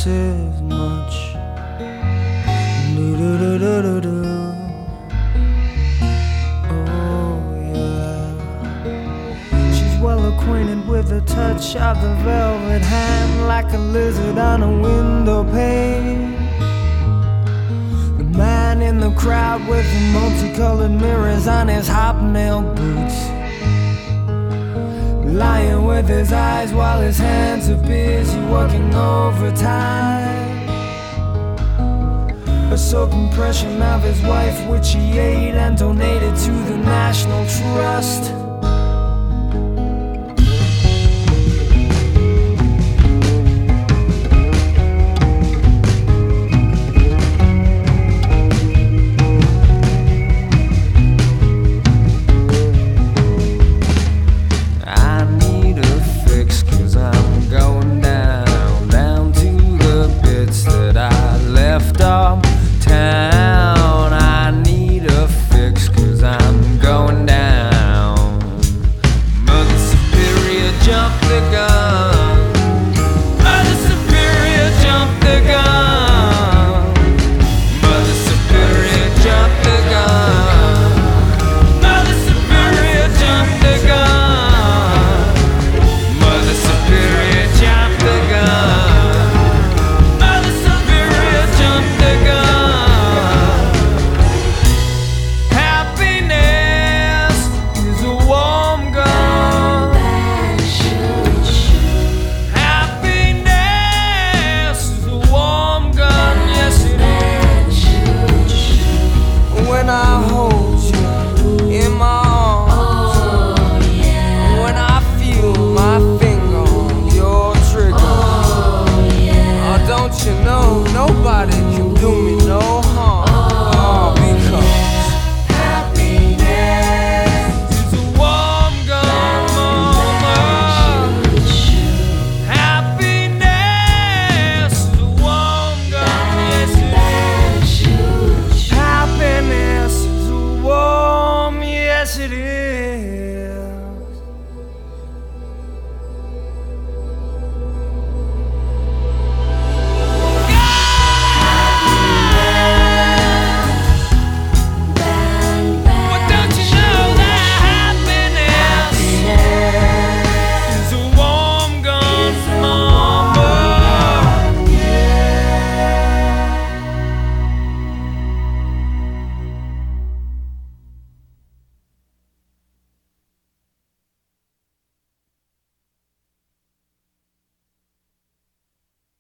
says much. Do-do-do-do-do-do. Oh yeah. She's well acquainted with the touch of the velvet hand, like a lizard on a window pane. The man in the crowd with the multicolored mirrors on his hobnail boots, lying with his eyes while his hands are busy working overtime. A soap impression of his wife, which he ate and donated to the National Trust.